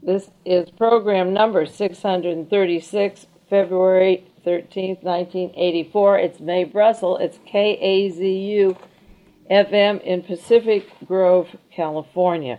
This is program number 636, February 13th, 1984. It's Mae Brussel. It's KAZU FM in Pacific Grove, California.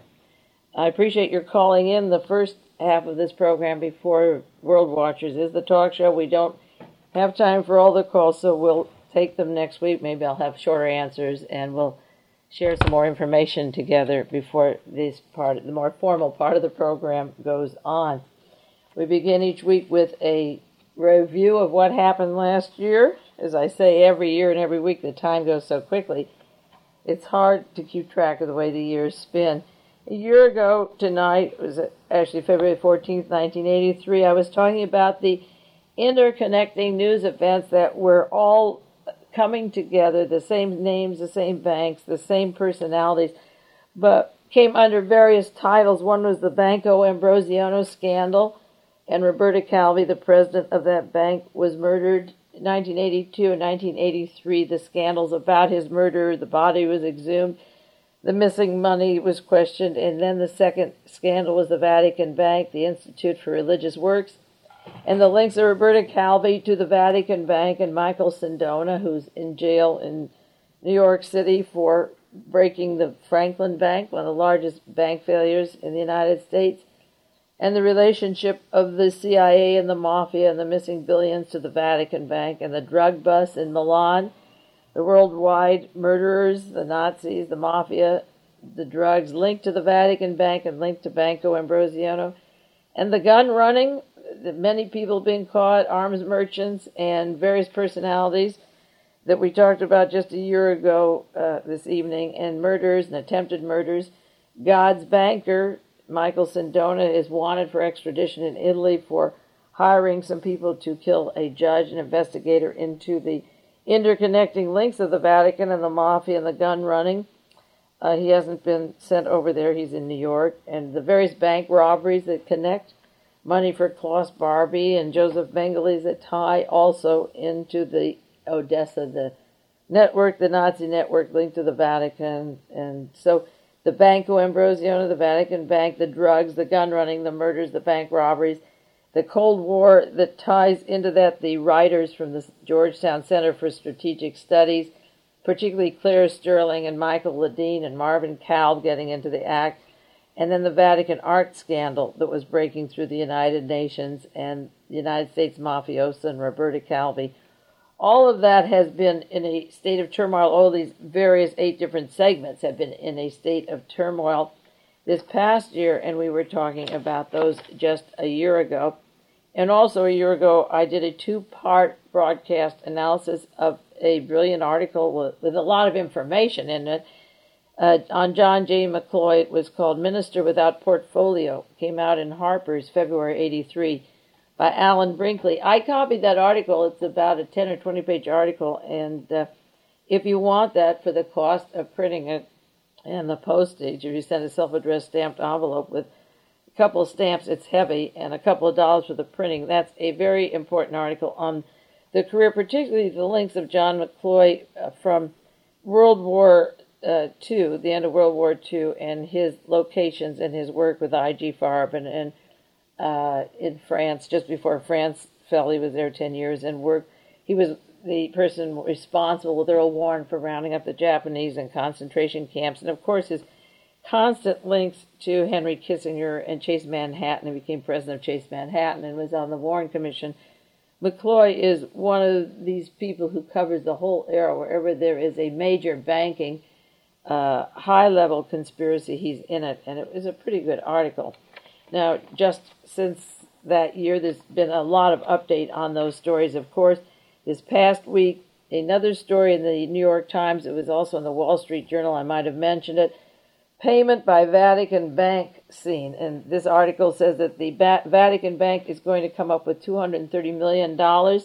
I appreciate your calling in. The first half of this program before World Watchers is the talk show. We don't have time for all the calls, so we'll take them next week. Maybe I'll have shorter answers, and we'll share some more information together before this part, the more formal part of the program goes on. We begin each week with a review of what happened last year. As I say every year and every week, the time goes so quickly. It's hard to keep track of the way the years spin. A year ago tonight, it was actually February 14th, 1983, I was talking about the interconnecting news events that were all coming together, the same names, the same banks, the same personalities, but came under various titles. One was the Banco Ambrosiano scandal, and Roberta Calvi, the president of that bank, was murdered in 1982 and 1983. The scandals about his murder, the body was exhumed, the missing money was questioned, and then the second scandal was the Vatican Bank, the Institute for Religious Works, and the links of Roberta Calvi to the Vatican Bank and Michael Sindona, who's in jail in New York City for breaking the Franklin Bank, one of the largest bank failures in the United States, and the relationship of the CIA and the Mafia and the missing billions to the Vatican Bank, and the drug bust in Milan, the worldwide murderers, the Nazis, the Mafia, the drugs linked to the Vatican Bank and linked to Banco Ambrosiano, and the gun running, many people being caught, arms merchants, and various personalities that we talked about just a year ago this evening, and murders and attempted murders. God's banker, Michael Sindona, is wanted for extradition in Italy for hiring some people to kill a judge, an investigator into the interconnecting links of the Vatican and the Mafia and the gun running. He hasn't been sent over there. He's in New York. And the various bank robberies that connect money for Klaus Barbie and Joseph Mengele that tie also into the Odessa, the network, the Nazi network linked to the Vatican. And so the Banco Ambrosiano, the Vatican Bank, the drugs, the gun running, the murders, the bank robberies, the Cold War that ties into that, the writers from the Georgetown Center for Strategic Studies, particularly Claire Sterling and Michael Ledeen and Marvin Kalb getting into the act, and then the Vatican art scandal that was breaking through the United Nations and the United States mafiosa and Roberta Calvi. All of that has been in a state of turmoil. All these various 8 different segments have been in a state of turmoil this past year, and we were talking about those just a year ago. And also a year ago, I did a 2-part broadcast analysis of a brilliant article with a lot of information in it, on John J. McCloy. It was called Minister Without Portfolio. It came out in Harper's February 83 by Alan Brinkley. I copied that article. It's about a 10 or 20-page article, and if you want that for the cost of printing it and the postage, if you send a self-addressed stamped envelope with a couple of stamps, it's heavy, and a couple of dollars for the printing, that's a very important article on the career, particularly the links of John McCloy from World War II, the end of World War II, and his locations and his work with I.G. Farb and in France, just before France fell. He was there 10 years and worked. He was the person responsible with Earl Warren for rounding up the Japanese in concentration camps, and of course his constant links to Henry Kissinger and Chase Manhattan. He became president of Chase Manhattan and was on the Warren Commission. McCloy is one of these people who covers the whole era. Wherever there is a major banking high-level conspiracy, he's in it, and it was a pretty good article. Now, just since that year, there's been a lot of update on those stories, of course. This past week, another story in the New York Times, it was also in the Wall Street Journal, I might have mentioned it, payment by Vatican Bank seen. And this article says that the Vatican Bank is going to come up with $230 million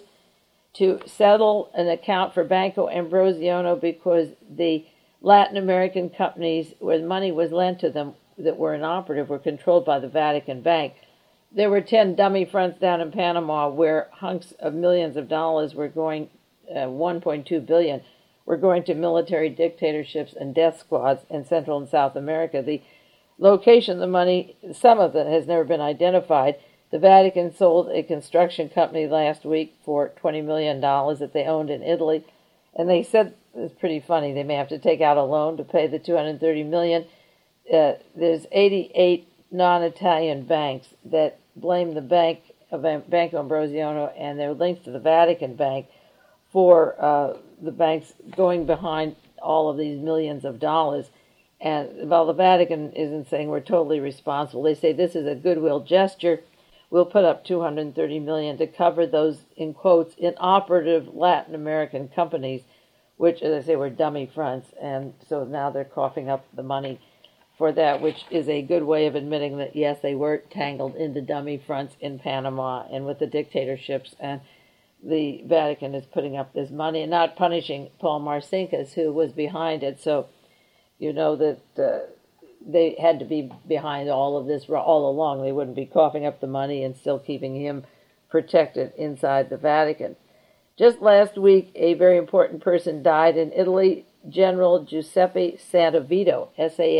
to settle an account for Banco Ambrosiano because the Latin American companies where money was lent to them that were inoperative were controlled by the Vatican Bank. There were 10 dummy fronts down in Panama where hunks of millions of dollars were going, 1.2 billion, were going to military dictatorships and death squads in Central and South America. The location of the money, some of it has never been identified. The Vatican sold a construction company last week for $20 million that they owned in Italy. And they said, it's pretty funny, they may have to take out a loan to pay the $230 million. There's 88 non-Italian banks that blame the Banco Ambrosiano and their links to the Vatican Bank for the banks going behind all of these millions of dollars. And while the Vatican isn't saying we're totally responsible, they say this is a goodwill gesture. We'll put up $230 million to cover those, in quotes, inoperative Latin American companies, which, as I say, were dummy fronts. And so now they're coughing up the money for that, which is a good way of admitting that, yes, they were tangled into dummy fronts in Panama and with the dictatorships. And the Vatican is putting up this money and not punishing Paul Marcinkus, who was behind it. So you know that they had to be behind all of this all along. They wouldn't be coughing up the money and still keeping him protected inside the Vatican. Just last week, a very important person died in Italy, General Giuseppe Santovito,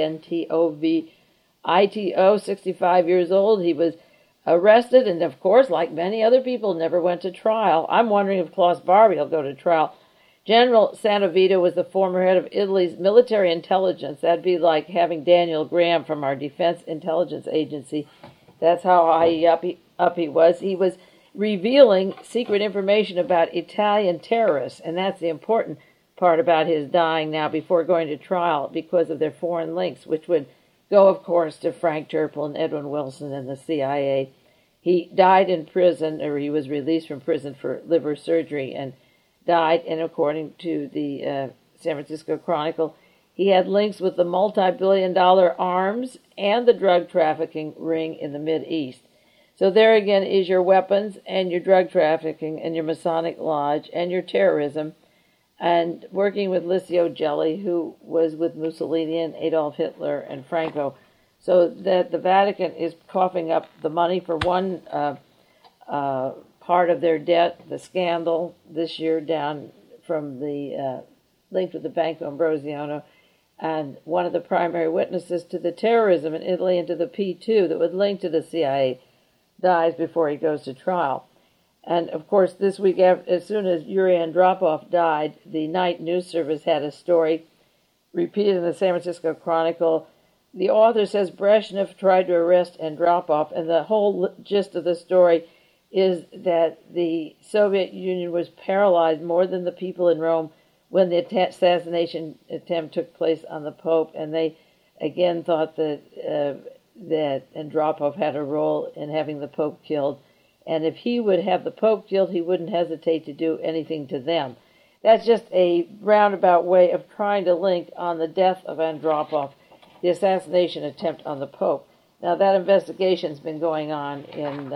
Santovito, 65 years old. He was arrested and, of course, like many other people, never went to trial. I'm wondering if Klaus Barbie will go to trial. General Santovito was the former head of Italy's military intelligence. That'd be like having Daniel Graham from our Defense Intelligence Agency. That's how high up he was. He was revealing secret information about Italian terrorists, and that's the important part about his dying now before going to trial because of their foreign links, which would go, of course, to Frank Turple and Edwin Wilson and the CIA. He died in prison, or he was released from prison for liver surgery and died, and according to the San Francisco Chronicle, he had links with the multi-billion-dollar arms and the drug trafficking ring in the Mideast. So there again is your weapons and your drug trafficking and your Masonic Lodge and your terrorism, and working with Licio Gelli, who was with Mussolini and Adolf Hitler and Franco, so that the Vatican is coughing up the money for one part of their debt, the scandal this year down from the linked with the Banco Ambrosiano, and one of the primary witnesses to the terrorism in Italy and to the P2 that would link to the CIA dies before he goes to trial. And, of course, this week, as soon as Yuri Andropov died, the night news service had a story repeated in the San Francisco Chronicle. The author says Brezhnev tried to arrest Andropov, and the whole gist of the story is that the Soviet Union was paralyzed more than the people in Rome when the assassination attempt took place on the Pope, and they again thought that that Andropov had a role in having the Pope killed, and if he would have the Pope killed, he wouldn't hesitate to do anything to them. That's just a roundabout way of trying to link on the death of Andropov, the assassination attempt on the Pope. Now, that investigation's been going on in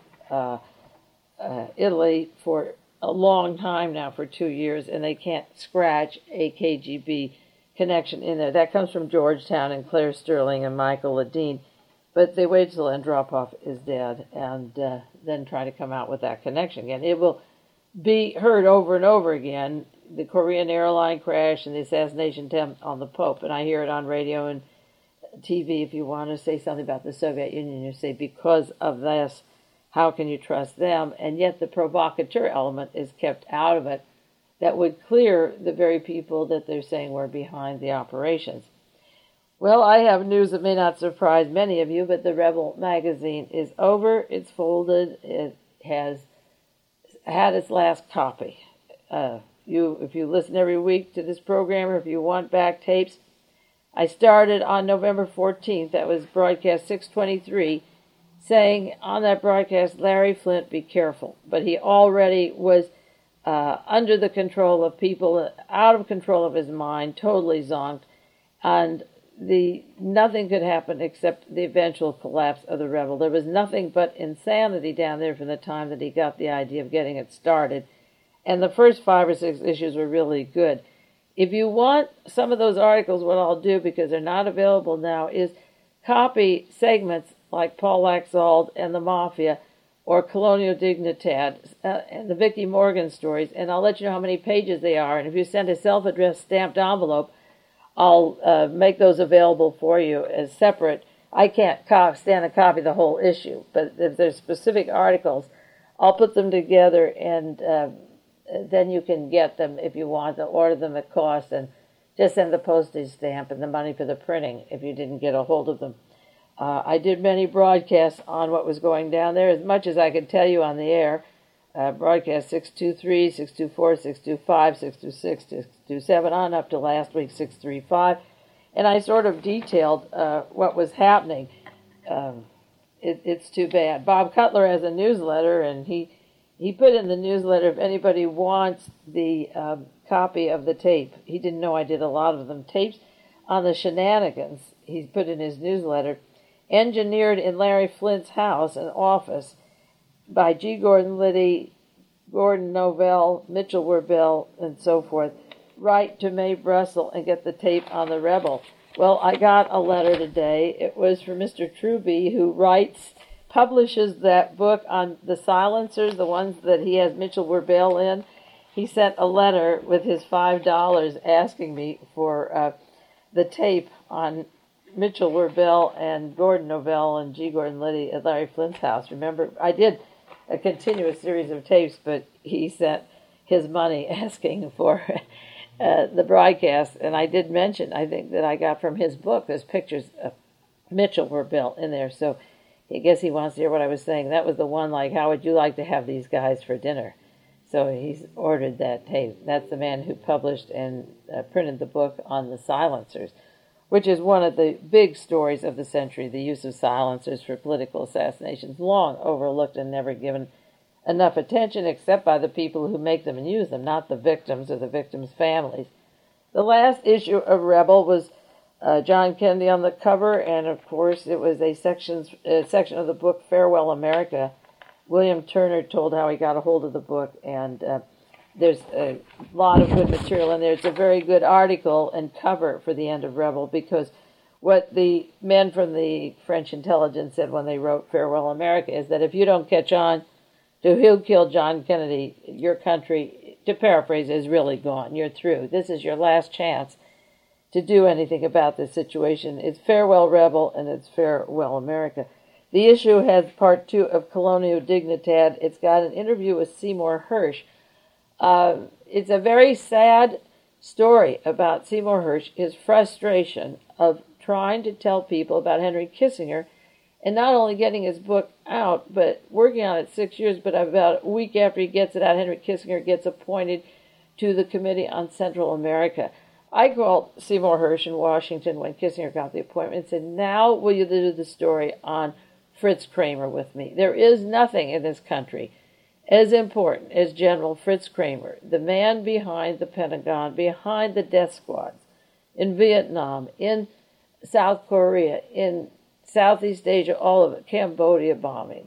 Italy for a long time now, for 2 years, and they can't scratch a KGB connection in there. That comes from Georgetown and Claire Sterling and Michael Ledeen. But they wait till Andropov is dead and then try to come out with that connection again. It will be heard over and over again, the Korean airline crash and the assassination attempt on the Pope. And I hear it on radio and TV. If you want to say something about the Soviet Union, you say, because of this, how can you trust them? And yet the provocateur element is kept out of it. That would clear the very people that they're saying were behind the operations. Well, I have news that may not surprise many of you, but the Rebel magazine is over. It's folded. It has had its last copy. If you listen every week to this program, or if you want back tapes, I started on November 14th. That was broadcast 623, saying on that broadcast, Larry Flynt, be careful. But he already was under the control of people, out of control of his mind, totally zonked, and nothing could happen except the eventual collapse of the rebel. There was nothing but insanity down there from the time that he got the idea of getting it started. And the first 5 or 6 issues were really good. If you want some of those articles, what I'll do, because they're not available now, is copy segments like Paul Laxalt and the Mafia, or Colonial Dignidad, and the Vicki Morgan stories, and I'll let you know how many pages they are. And if you send a self-addressed stamped envelope, I'll make those available for you as separate I can't stand to copy the whole issue, but if there's specific articles, I'll put them together, and then you can get them if you want to order them at cost, and just send the postage stamp and the money for the printing if you didn't get a hold of them. I did many broadcasts on what was going down there, as much as I could tell you on the air. Broadcast 623, 624, 625, 626, 627, on up to last week, 635. And I sort of detailed what was happening. It's too bad. Bob Cutler has a newsletter, and he put in the newsletter, if anybody wants the copy of the tape. He didn't know I did a lot of them. Tapes on the shenanigans, he's put in his newsletter, engineered in Larry Flint's house and office by G. Gordon Liddy, Gordon Novell, Mitchell Werbel, and so forth. Write to Mae Brussel and get the tape on the Rebel. Well, I got a letter today. It was from Mr. Truby, who publishes that book on the silencers, the ones that he has Mitchell Werbel in. He sent a letter with his $5 asking me for the tape on Mitchell Werbel and Gordon Novell and G. Gordon Liddy at Larry Flint's house. Remember, I did a continuous series of tapes, but he sent his money asking for the broadcast. And I did mention, I think, that I got from his book, there's pictures of Mitchell Werbel in there. So I guess he wants to hear what I was saying. That was the one, like, how would you like to have these guys for dinner? So he's ordered that tape. That's the man who published and printed the book on the silencers, which is one of the big stories of the century, the use of silencers for political assassinations, long overlooked and never given enough attention except by the people who make them and use them, not the victims or the victims' families. The last issue of Rebel was John Kennedy on the cover, and of course it was a section of the book Farewell America. William Turner told how he got a hold of the book, and there's a lot of good material in there. It's a very good article and cover for the end of Rebel, because what the men from the French intelligence said when they wrote Farewell America is that if you don't catch on to who killed John Kennedy, your country, to paraphrase, is really gone. You're through. This is your last chance to do anything about this situation. It's Farewell Rebel and it's Farewell America. The issue has part 2 of Colonial Dignidad. It's got an interview with Seymour Hersh. It's a very sad story about Seymour Hersh, his frustration of trying to tell people about Henry Kissinger, and not only getting his book out, but working on it 6 years, but about a week after he gets it out, Henry Kissinger gets appointed to the Committee on Central America. I called Seymour Hersh in Washington when Kissinger got the appointment and said, now will you do the story on Fritz Kramer with me? There is nothing in this country as important as General Fritz Kramer, the man behind the Pentagon, behind the death squads in Vietnam, in South Korea, in Southeast Asia, all of it, Cambodia bombings,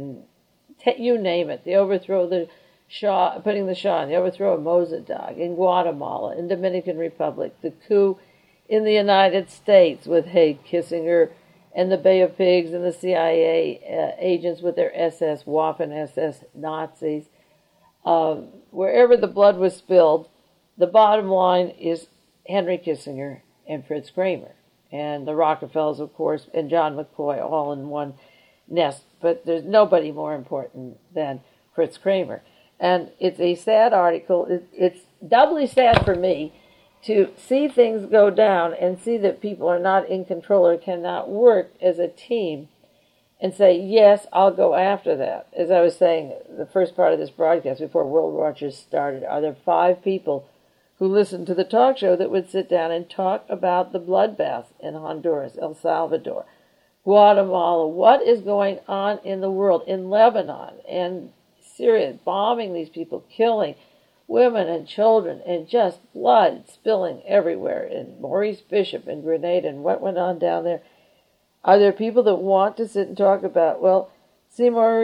you name it, the overthrow of the Shah, putting the Shah in, the overthrow of Mossadegh, in Guatemala, in Dominican Republic, the coup in the United States with Haig, Kissinger, and the Bay of Pigs, and the CIA agents with their SS, Waffen-SS Nazis. Wherever the blood was spilled, the bottom line is Henry Kissinger and Fritz Kramer. And the Rockefellers, of course, and John McCoy, all in one nest. But there's nobody more important than Fritz Kramer. And it's a sad article. It's doubly sad for me to see things go down and see that people are not in control or cannot work as a team and say, yes, I'll go after that. As I was saying, the first part of this broadcast before World Watchers started, are there 5 people who listened to the talk show that would sit down and talk about the bloodbath in Honduras, El Salvador, Guatemala, what is going on in the world, in Lebanon and Syria, bombing these people, killing women and children, and just blood spilling everywhere, in Maurice Bishop in Grenada, and what went on down there. Are there people that want to sit and talk about, well, Seymour,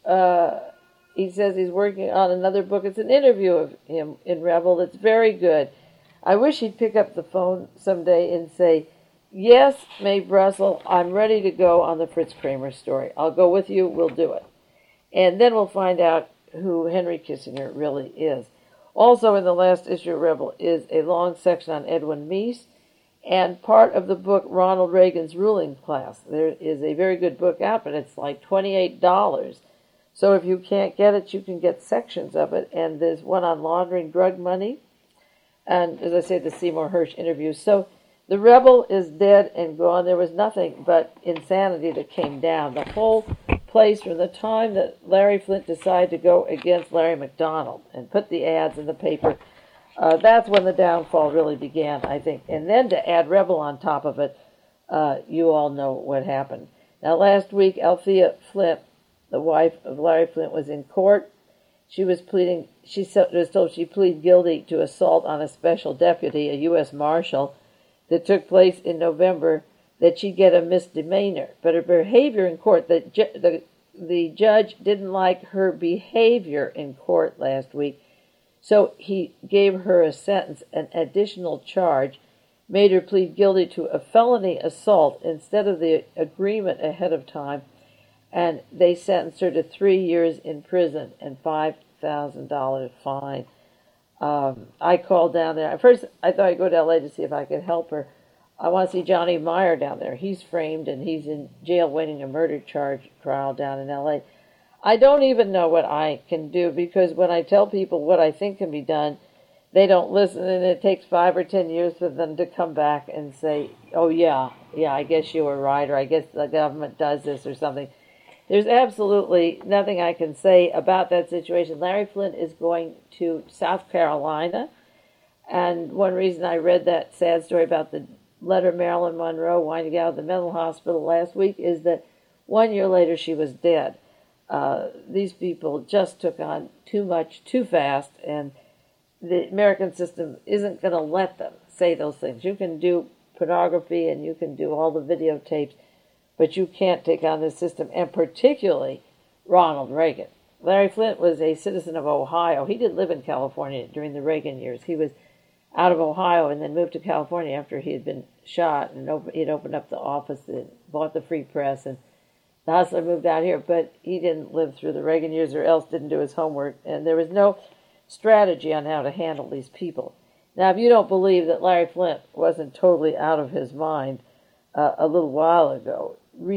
he says he's working on another book. It's an interview of him in Rebel that's very good. I wish he'd pick up the phone someday and say, yes, Mae Brussel, I'm ready to go on the Fritz Kramer story. I'll go with you, we'll do it. And then we'll find out who Henry Kissinger really is. Also in the last issue of Rebel is a long section on Edwin Meese and part of the book, Ronald Reagan's Ruling Class. There is a very good book out, but it's like $28. So if you can't get it, you can get sections of it. And there's one on laundering drug money. And as I say, the Seymour Hersh interview. So the rebel is dead and gone. There was nothing but insanity that came down. The whole place, from the time that Larry Flynt decided to go against Larry McDonald and put the ads in the paper, that's when the downfall really began, I think. And then to add rebel on top of it, you all know what happened. Now, last week, Althea Flynt, the wife of Larry Flynt, was in court. She was pleading, she was told she pleaded guilty to assault on a special deputy, a U.S. Marshal, that took place in November, that she'd get a misdemeanor. But her behavior in court, the judge didn't like her behavior in court last week, so he gave her a sentence, an additional charge, made her plead guilty to a felony assault instead of the agreement ahead of time, and they sentenced her to 3 years in prison and $5,000 fine. I called down there. At first, I thought I'd go to L.A. to see if I could help her. I want to see Johnny Meyer down there. He's framed, and he's in jail waiting a murder charge trial down in L.A. I don't even know what I can do, because when I tell people what I think can be done, they don't listen, and it takes 5 or 10 years for them to come back and say, oh, yeah, I guess you were right, or I guess the government does this or something. There's absolutely nothing I can say about that situation. Larry Flynt is going to South Carolina, and one reason I read that sad story about the letter Marilyn Monroe winding out of the mental hospital last week is that 1 year later she was dead. These people just took on too much too fast, and the American system isn't going to let them say those things. You can do pornography and you can do all the videotapes, but you can't take on this system, and particularly Ronald Reagan. Larry Flynt was a citizen of Ohio. He did live in California during the Reagan years. He was out of Ohio and then moved to California after he had been shot, and he'd opened up the office and bought the Free Press, and the hustler moved out here, but he didn't live through the Reagan years, or else didn't do his homework, and there was no strategy on how to handle these people. Now, if you don't believe that Larry Flynt wasn't totally out of his mind a little while ago,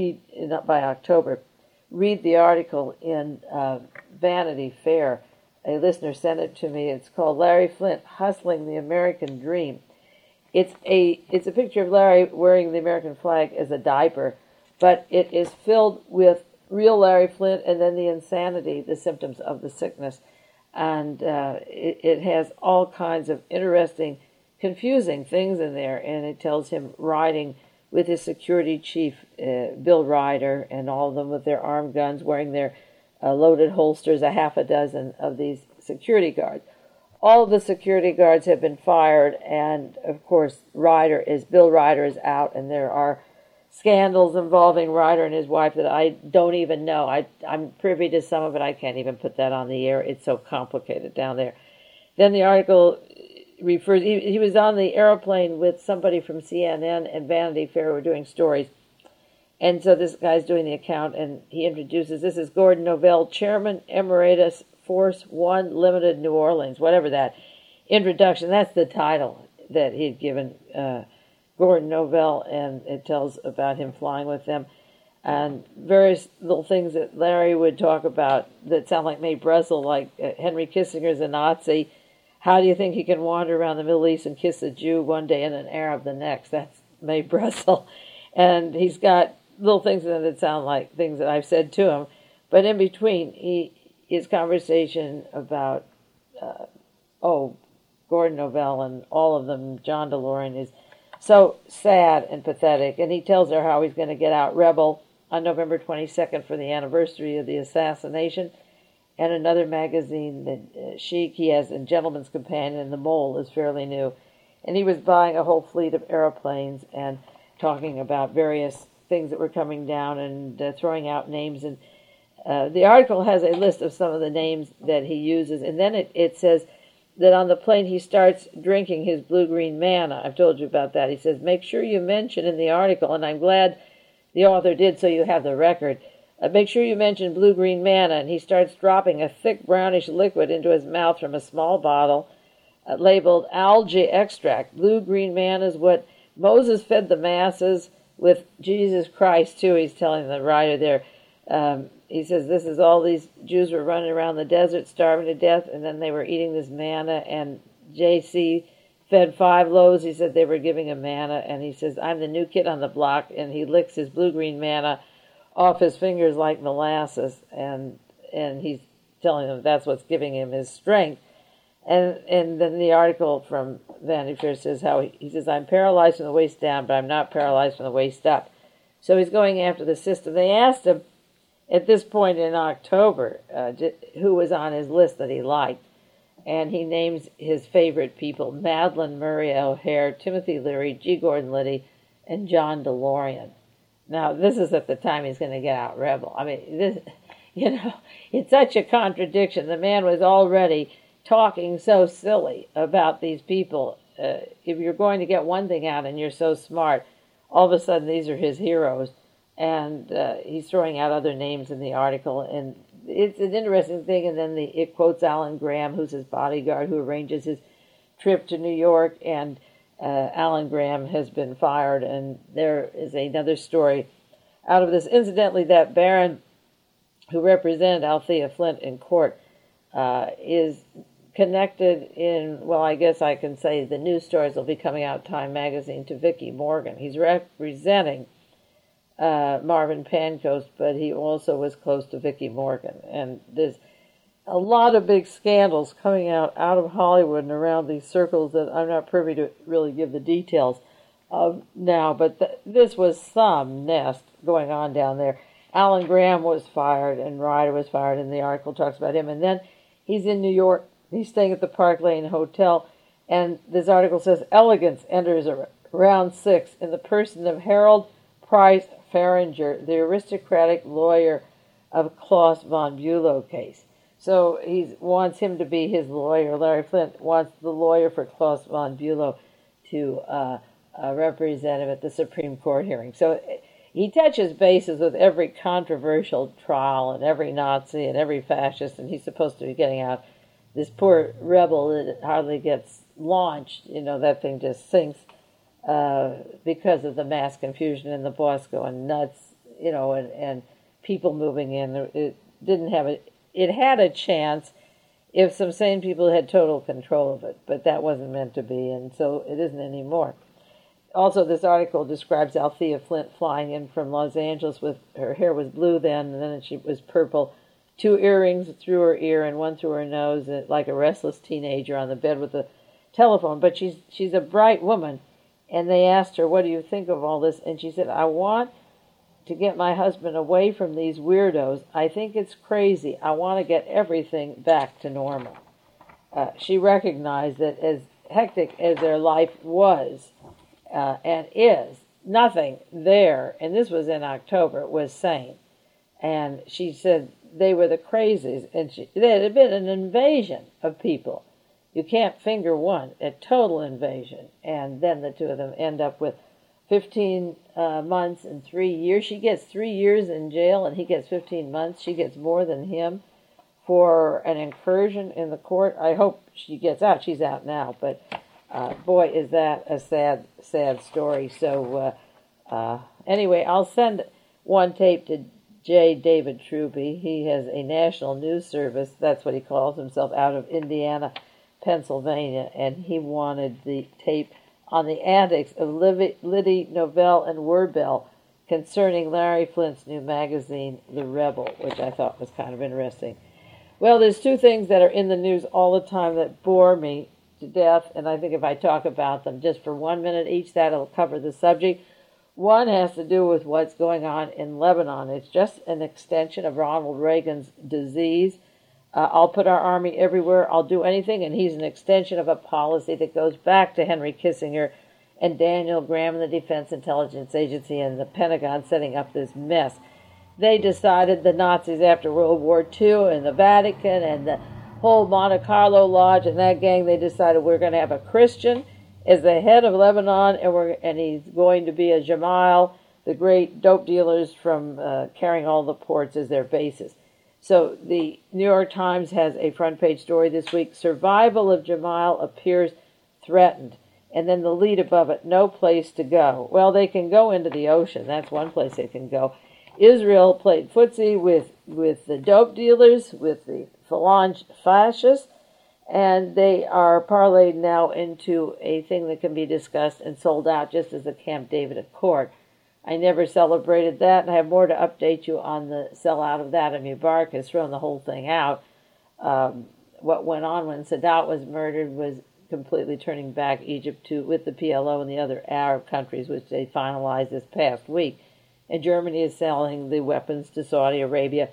by October, read the article in Vanity Fair. A listener sent it to me. It's called Larry Flynt Hustling the American Dream. It's a picture of Larry wearing the American flag as a diaper, but it is filled with real Larry Flynt and then the insanity, the symptoms of the sickness. And it has all kinds of interesting, confusing things in there, and it tells him riding with his security chief, Bill Ryder, and all of them with their armed guns, wearing their loaded holsters, a half a dozen of these security guards. All of the security guards have been fired, and of course Bill Ryder is out, and there are scandals involving Ryder and his wife that I don't even know. I'm privy to some of it. I can't even put that on the air. It's so complicated down there. Then the article refers, he was on the airplane with somebody from CNN and Vanity Fair who were doing stories. And so this guy's doing the account, and he introduces, this is Gordon Novell, Chairman Emeritus, Force One Limited, New Orleans, whatever that introduction, that's the title that he had given Gordon Novell, and it tells about him flying with them, and various little things that Larry would talk about that sound like Mae Brussel, like Henry Kissinger's a Nazi. How do you think he can wander around the Middle East and kiss a Jew one day and an Arab the next? That's Mae Brussel. And he's got little things in it that sound like things that I've said to him. But in between, his conversation about, Gordon Novell and all of them, John DeLorean, is so sad and pathetic. And he tells her how he's going to get out Rebel on November 22nd for the anniversary of the assassination. And another magazine that Chic he has, and Gentleman's Companion, and The Mole is fairly new. And he was buying a whole fleet of airplanes and talking about various things that were coming down and throwing out names. And the article has a list of some of the names that he uses. And then it says that on the plane he starts drinking his blue-green manna. I've told you about that. He says, make sure you mention in the article, and I'm glad the author did so you have the record, make sure you mention blue-green manna. And he starts dropping a thick brownish liquid into his mouth from a small bottle labeled algae extract. Blue-green manna is what Moses fed the masses with Jesus Christ, too. He's telling the writer there. He says, this is all these Jews were running around the desert, starving to death, and then they were eating this manna, and J.C. fed 5 loaves. He said they were giving him manna, and he says, I'm the new kid on the block, and he licks his blue-green manna off his fingers like molasses, and he's telling them that's what's giving him his strength. And then the article from Vanity Fair says how he says, I'm paralyzed from the waist down, but I'm not paralyzed from the waist up. So he's going after the system. They asked him at this point in October who was on his list that he liked. And he names his favorite people: Madalyn Murray O'Hair, Timothy Leary, G. Gordon Liddy, and John DeLorean. Now, this is at the time he's going to get out rebel. I mean, this, it's such a contradiction. The man was already talking so silly about these people. If you're going to get one thing out and you're so smart, all of a sudden these are his heroes. And he's throwing out other names in the article. And it's an interesting thing. And then it quotes Alan Graham, who's his bodyguard, who arranges his trip to New York. And Alan Graham has been fired. And there is another story out of this. Incidentally, that Baron who represented Althea Flint in court is connected in, well, I guess I can say the news stories will be coming out Time Magazine, to Vicki Morgan. He's representing Marvin Pancoast, but he also was close to Vicki Morgan. And there's a lot of big scandals coming out of Hollywood and around these circles that I'm not privy to really give the details of now, but this was some nest going on down there. Alan Graham was fired, and Ryder was fired, and the article talks about him. And then he's in New York. He's staying at the Park Lane Hotel, and this article says, elegance enters round 6 in the person of Harold Price Farringer, the aristocratic lawyer of Klaus von Bülow case. So he wants him to be his lawyer. Larry Flint wants the lawyer for Klaus von Bülow to represent him at the Supreme Court hearing. So he touches bases with every controversial trial and every Nazi and every fascist, and he's supposed to be getting out. This poor rebel that hardly gets launched, that thing just sinks because of the mass confusion and the boss going nuts, and people moving in. It didn't have it had a chance if some sane people had total control of it, but that wasn't meant to be, and so it isn't anymore. Also, this article describes Althea Flint flying in from Los Angeles with her hair was blue then, and then she was purple. 2 earrings through her ear and 1 through her nose, like a restless teenager on the bed with a telephone. But she's a bright woman, and they asked her, what do you think of all this? And she said, I want to get my husband away from these weirdos. I think it's crazy. I want to get everything back to normal. She recognized that as hectic as their life was and is, nothing there, and this was in October, was sane. And she said they were the crazies, and there had been an invasion of people. You can't finger one, a total invasion. And then the two of them end up with 15 months and 3 years. She gets 3 years in jail, and he gets 15 months. She gets more than him for an incursion in the court. I hope she gets out. She's out now, but boy, is that a sad, sad story. So anyway, I'll send one tape to J. David Truby. He has a national news service, that's what he calls himself, out of Indiana, Pennsylvania, and he wanted the tape on the antics of Liddy, Novell, and Werbel concerning Larry Flint's new magazine, The Rebel, which I thought was kind of interesting. Well, there's 2 things that are in the news all the time that bore me to death, and I think if I talk about them just for 1 minute each, that'll cover the subject. One has to do with what's going on in Lebanon. It's just an extension of Ronald Reagan's disease. I'll put our army everywhere. I'll do anything. And he's an extension of a policy that goes back to Henry Kissinger and Daniel Graham and the Defense Intelligence Agency and the Pentagon setting up this mess. They decided, the Nazis after World War II and the Vatican and the whole Monte Carlo Lodge and that gang, they decided we're going to have a Christian as the head of Lebanon, and he's going to be a Jamal, the great dope dealers from carrying all the ports as their bases. So the New York Times has a front page story this week. Survival of Jamal appears threatened. and then the lead above it, no place to go. Well, they can go into the ocean. That's one place they can go. Israel played footsie with the dope dealers, with the Falange fascists, and they are parlayed now into a thing that can be discussed and sold out, just as the Camp David Accord. I never celebrated that, and I have more to update you on the sellout of that. And Mubarak has thrown the whole thing out. What went on when Sadat was murdered was completely turning back Egypt with the PLO and the other Arab countries, which they finalized this past week. And Germany is selling the weapons to Saudi Arabia.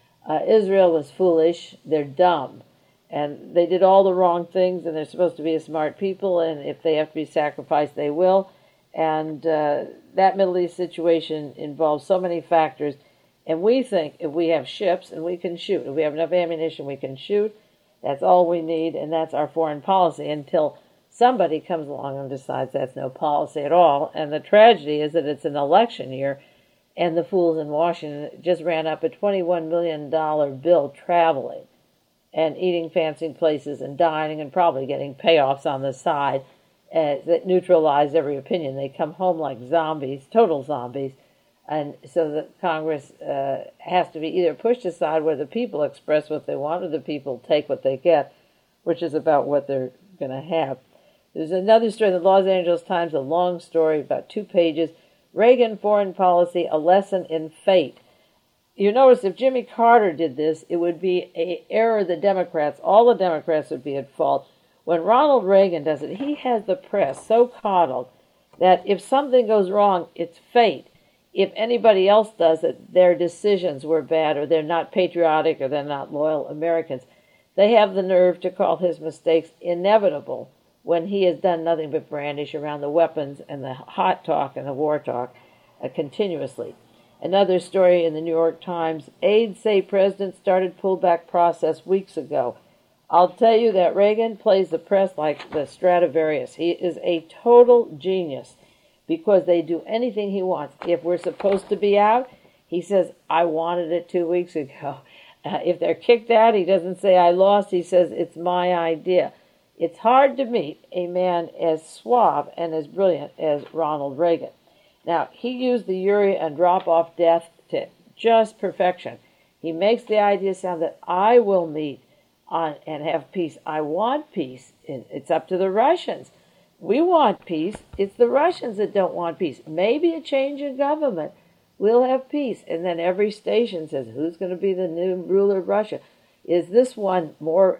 Israel was foolish. They're dumb. And they did all the wrong things, and they're supposed to be a smart people, and if they have to be sacrificed, they will. And that Middle East situation involves so many factors. And we think if we have ships and we can shoot, if we have enough ammunition, we can shoot. That's all we need, and that's our foreign policy until somebody comes along and decides that's no policy at all. And the tragedy is that it's an election year, and the fools in Washington just ran up a $21 million bill traveling and eating fancy places and dining and probably getting payoffs on the side that neutralize every opinion. They come home like zombies, total zombies. And so the Congress has to be either pushed aside where the people express what they want or the people take what they get, which is about what they're going to have. There's another story in the Los Angeles Times, a long story, about 2 pages, Reagan Foreign Policy, A Lesson in Fate. You notice if Jimmy Carter did this, it would be an error of the Democrats. All the Democrats would be at fault. When Ronald Reagan does it, he has the press so coddled that if something goes wrong, it's fate. If anybody else does it, their decisions were bad, or they're not patriotic, or they're not loyal Americans. They have the nerve to call his mistakes inevitable when he has done nothing but brandish around the weapons and the hot talk and the war talk continuously. Another story in the New York Times, aides say president started pullback process weeks ago. I'll tell you that Reagan plays the press like the Stradivarius. He is a total genius because they do anything he wants. If we're supposed to be out, he says, I wanted it 2 weeks ago. If they're kicked out, he doesn't say, I lost. He says, it's my idea. It's hard to meet a man as suave and as brilliant as Ronald Reagan. Now, he used the Yuri Andropov death to just perfection. He makes the idea sound that I will meet on and have peace. I want peace. It's up to the Russians. We want peace. It's the Russians that don't want peace. Maybe a change in government. We'll have peace. And then every station says, who's going to be the new ruler of Russia? Is this one more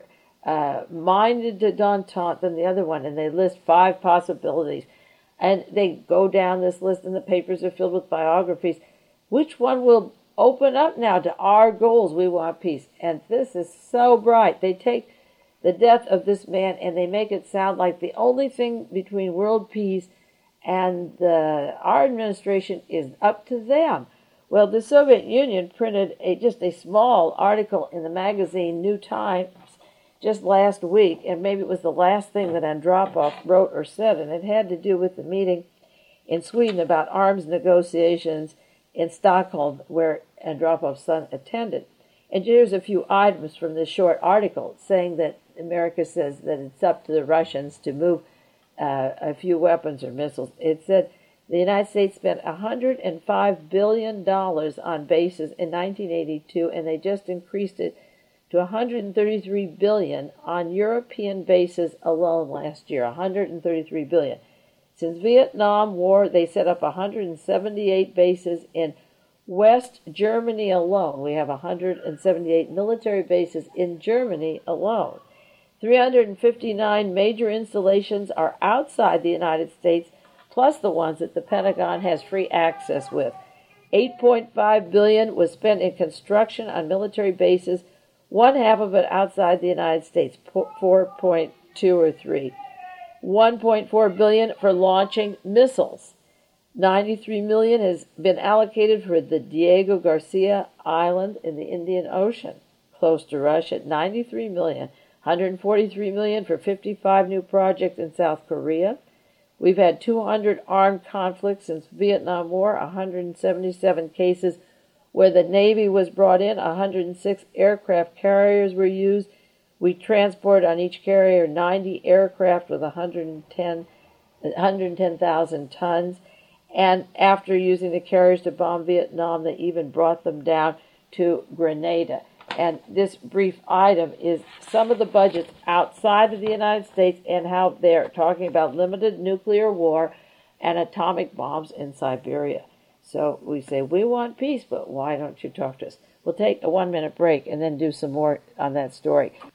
minded to d'entente than the other one? And they list 5 possibilities. And they go down this list, and the papers are filled with biographies. Which one will open up now to our goals? We want peace. And this is so bright. They take the death of this man and they make it sound like the only thing between world peace and our administration is up to them. Well, the Soviet Union printed just a small article in the magazine New Times just last week, and maybe it was the last thing that Andropov wrote or said, and it had to do with the meeting in Sweden about arms negotiations in Stockholm, where Andropov's son attended. And here's a few items from this short article saying that America says that it's up to the Russians to move a few weapons or missiles. It said the United States spent $105 billion on bases in 1982, and they just increased it to $133 billion on European bases alone last year. $133 billion. Since Vietnam War, they set up 178 bases in West Germany alone. We have 178 military bases in Germany alone. 359 major installations are outside the United States, plus the ones that the Pentagon has free access with. $8.5 billion was spent in construction on military bases, one half of it outside the United States, 4.2 or 3. $1.4 billion for launching missiles. $93 million has been allocated for the Diego Garcia Island in the Indian Ocean, close to Russia. $93 million. $143 million for 55 new projects in South Korea. We've had 200 armed conflicts since Vietnam War, 177 cases where the Navy was brought in, 106 aircraft carriers were used. We transport on each carrier 90 aircraft with 110 110,000 tons. And after using the carriers to bomb Vietnam, they even brought them down to Grenada. And this brief item is some of the budgets outside of the United States and how they're talking about limited nuclear war and atomic bombs in Siberia. So we say, we want peace, but why don't you talk to us? We'll take a 1-minute break and then do some more on that story.